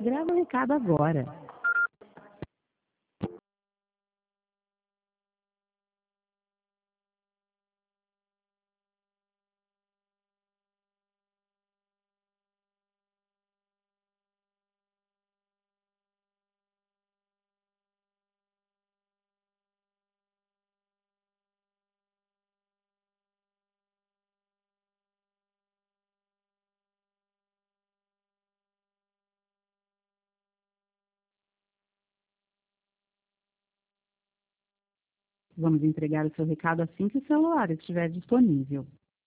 Grava o recado agora. Vamos entregar o seu recado assim que o celular estiver disponível.